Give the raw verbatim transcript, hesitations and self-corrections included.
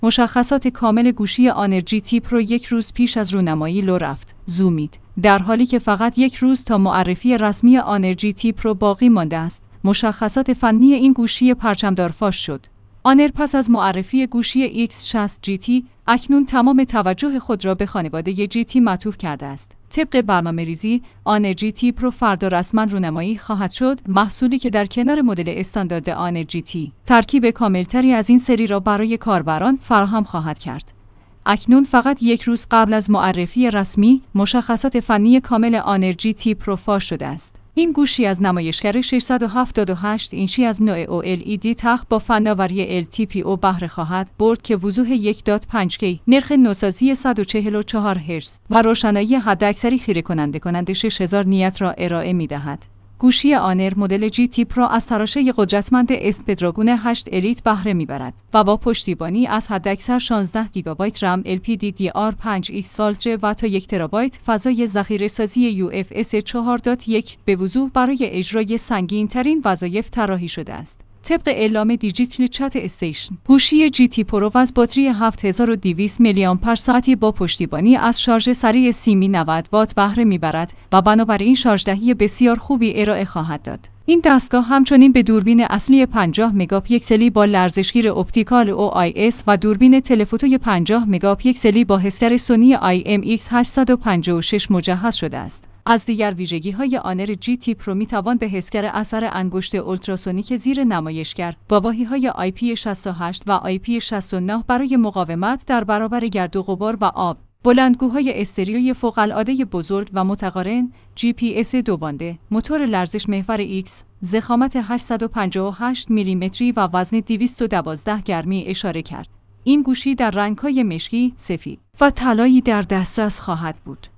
مشخصات کامل گوشی آنر جی تی پرو یک روز پیش از رونمایی لو رفت. زومید. در حالی که فقط یک روز تا معرفی رسمی آنر جی تی پرو باقی مانده است، مشخصات فنی این گوشی پرچمدار فاش شد. آنر پس از معرفی گوشی ایکس شصت جی تی اکنون تمام توجه خود را به خانواده جی تی معطوف کرده است. طبق برنامه‌ریزی، آنر جی تی پرو فردا رسما رونمایی خواهد شد، محصولی که در کنار مدل استاندارد آنر جی تی ترکیب کاملتری از این سری را برای کاربران فراهم خواهد کرد. اکنون فقط یک روز قبل از معرفی رسمی، مشخصات فنی کامل آنر جی تی پرو فاش شده است. این گوشی از نمایشگر ششصد و هفتاد و هشت اینچی از نوع او ال ای دی تخت با فناوری ال تی پی او بهره خواهد برد که وضوح یک و پنج کی، نرخ نوسازی صد و چهل و چهار هرتز و روشنایی حداکثری خیره کننده کننده شش هزار نیت را ارائه می دهد. گوشی آنر مدل جی تی پرو از تراشه قدرتمند اسپدراگون هشت الیت بهره میبرد و با پشتیبانی از حداکثر شانزده گیگابایت رم ال پی دی دی آر پنج ایکس فالتر و تا یک ترابایت فضای ذخیره‌سازی یو اف اس چهار و یک به وضوح برای اجرای سنگین‌ترین وظایف طراحی شده است. طبق اعلام دیجیتال چت استیشن، گوشی جی تی پرو از باتری هفت هزار و دویست میلی آمپر ساعتی با پشتیبانی از شارژ سریع سیمی نود وات بهره میبرد و بنابراین شارژدهی بسیار خوبی ارائه خواهد داد. این دستگاه همچنین به دوربین اصلی پنجاه مگاپیکسلی با لرزشگیر اپتیکال او آی اس و دوربین تلفوتوی پنجاه مگاپیکسلی با حسگر سونی آی ام ایکس هشتصد و پنجاه و شش مجهز شده است. از دیگر ویژگی‌های آنر جی تی پرو می‌توان به حسگر اثر انگشت اولتراسونیک زیر نمایشگر با واحدهای آی پی شصت و هشت و آی پی شصت و نه برای مقاومت در برابر گرد و غبار و آب، بلندگوهای استریوی فوق‌العاده بزرگ و متقارن، جی پی اس دو بانده، موتور لرزش محور ایکس، ضخامت هشتصد و پنجاه و هشت میلیمتری و وزن دویست و دوازده گرمی اشاره کرد. این گوشی در رنگ‌های مشکی، سفید و طلایی در دسترس خواهد بود.